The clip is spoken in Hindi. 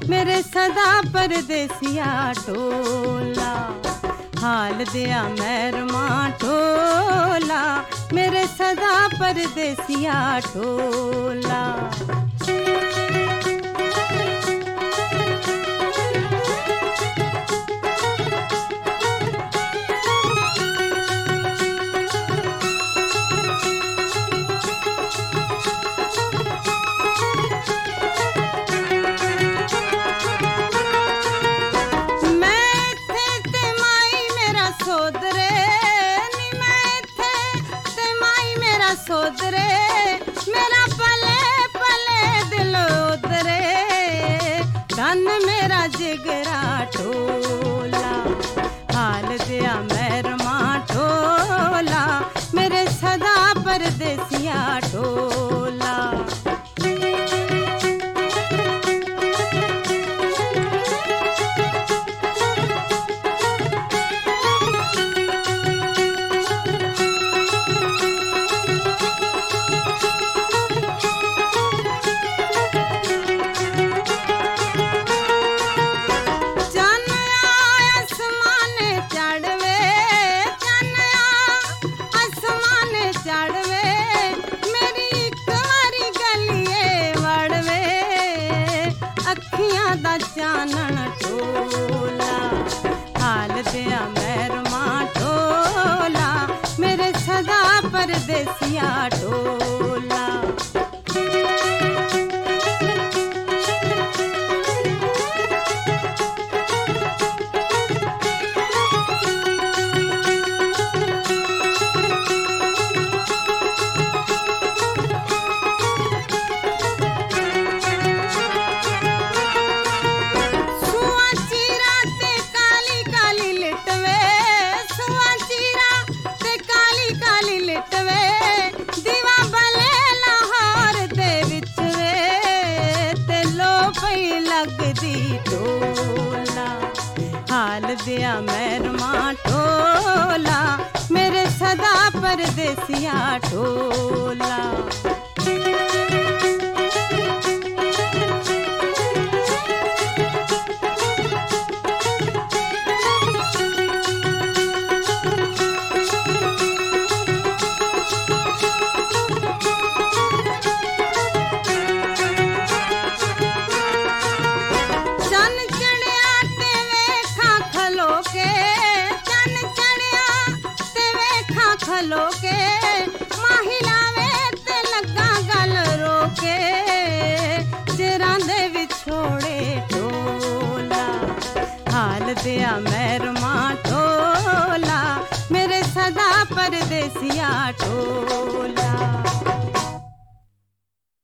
मेरे सदा परदेसिया टोला। हाल दिया मैरमा टोला, मेरे सदा परदेसिया टोला। सोदरे मेरा पले पले दिल उतरे, धन मेरा जिगरा टोला। हाल दिया मैरमा टोला, मेरे सदा परदेसिया टोला। चानन टोला, हाल दिया मैरमा टोला, मेरे सदा परदेसिया टोला। लगदी टोला, हाल दिया मैरमा टोला, मेरे सदा परदेसिया टोला। खलो के महिला वे ते लगा गल रोके, चिरां दे विछोड़े टोला। हाल दिया मैं